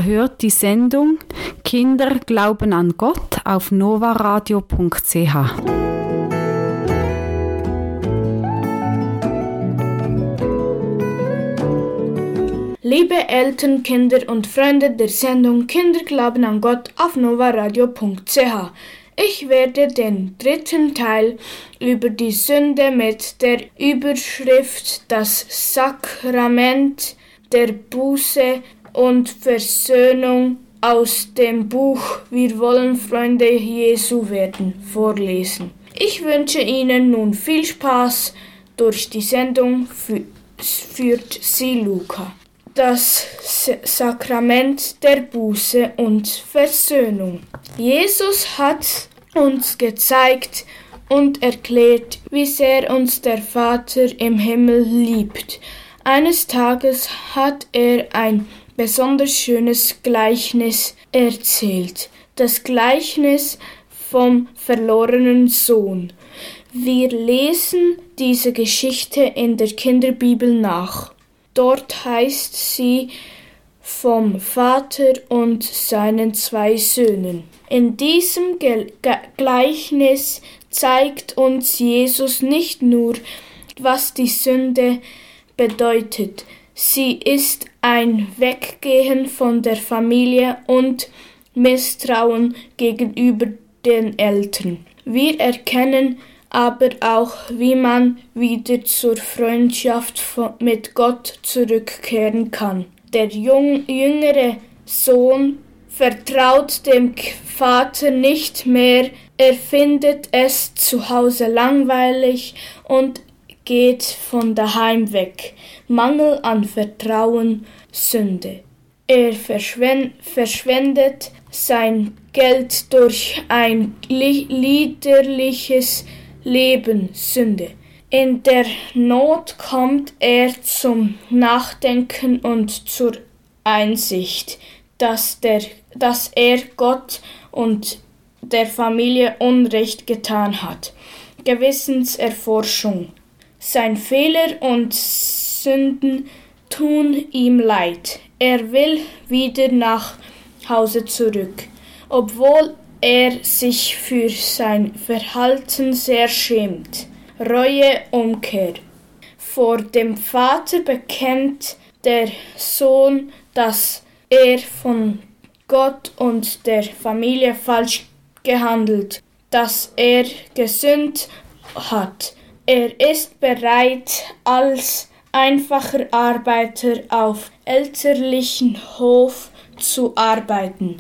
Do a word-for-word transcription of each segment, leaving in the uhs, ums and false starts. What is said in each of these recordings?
Ihr hört die Sendung Kinder glauben an Gott auf novaradio punkt c h. Liebe Eltern, Kinder und Freunde der Sendung Kinder glauben an Gott auf novaradio punkt c h. Ich werde den dritten Teil über die Sünde mit der Überschrift Das Sakrament der Buße und Versöhnung aus dem Buch Wir wollen Freunde Jesu werden vorlesen. Ich wünsche Ihnen nun viel Spaß. Durch die Sendung führt sie Luca. Das Sakrament der Buße und Versöhnung. Jesus hat uns gezeigt und erklärt, wie sehr uns der Vater im Himmel liebt. Eines Tages hat er ein besonders schönes Gleichnis erzählt. Das Gleichnis vom verlorenen Sohn. Wir lesen diese Geschichte in der Kinderbibel nach. Dort heißt sie vom Vater und seinen zwei Söhnen. In diesem Ge- Ge- Gleichnis zeigt uns Jesus nicht nur, was die Sünde bedeutet. Sie ist ein Weggehen von der Familie und Misstrauen gegenüber den Eltern. Wir erkennen aber auch, wie man wieder zur Freundschaft mit Gott zurückkehren kann. Der jung, jüngere Sohn vertraut dem Vater nicht mehr, er findet es zu Hause langweilig und geht von daheim weg. Mangel an Vertrauen, Sünde. Er verschwend, verschwendet sein Geld durch ein li- liederliches Leben, Sünde. In der Not kommt er zum Nachdenken und zur Einsicht, dass, der, dass er Gott und der Familie Unrecht getan hat. Gewissenserforschung. Sein Fehler und Sünden tun ihm leid. Er will wieder nach Hause zurück, obwohl er sich für sein Verhalten sehr schämt. Reue, Umkehr. Vor dem Vater bekennt der Sohn, dass er von Gott und der Familie falsch gehandelt, dass er gesündigt hat. Er ist bereit, als einfacher Arbeiter auf elterlichen Hof zu arbeiten.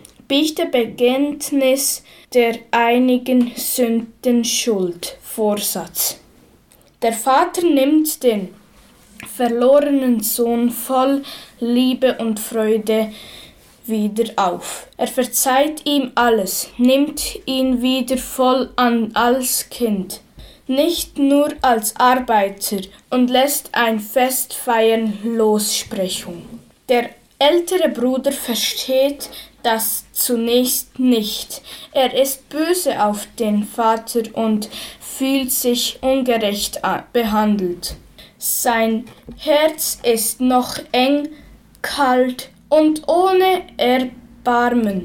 Beichte-Bekenntnis der einigen Sünden Schuld. Vorsatz. Der Vater nimmt den verlorenen Sohn voll Liebe und Freude wieder auf. Er verzeiht ihm alles, nimmt ihn wieder voll an als Kind, nicht nur als Arbeiter, und lässt ein Fest feiern, Lossprechung. Der ältere Bruder versteht das zunächst nicht. Er ist böse auf den Vater und fühlt sich ungerecht behandelt. Sein Herz ist noch eng, kalt und ohne Erbarmen.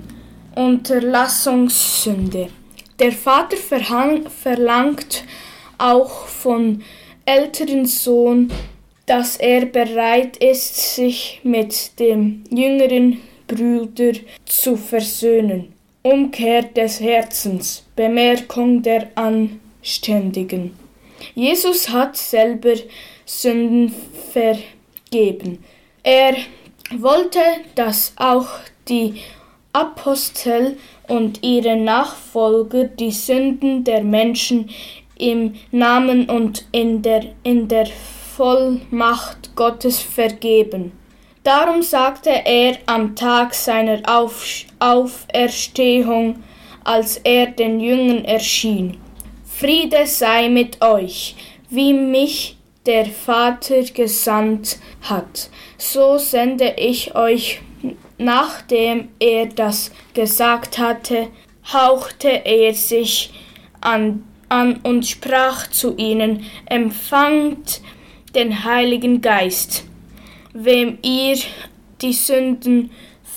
Unterlassungssünde. Der Vater verhang, verlangt auch vom älteren Sohn, dass er bereit ist, sich mit dem jüngeren Bruder zu versöhnen. Umkehr des Herzens. Bemerkung der Anständigen. Jesus hat selber Sünden vergeben. Er wollte, dass auch die Apostel und ihre Nachfolger die Sünden der Menschen im Namen und in der, in der Vollmacht Gottes vergeben. Darum sagte er am Tag seiner Auf- Auferstehung, als er den Jüngern erschien: Friede sei mit euch, wie mich der Vater gesandt hat, so sende ich euch. Nachdem er das gesagt hatte, hauchte er sich an, an und sprach zu ihnen: Empfangt den Heiligen Geist. Wem ihr die Sünden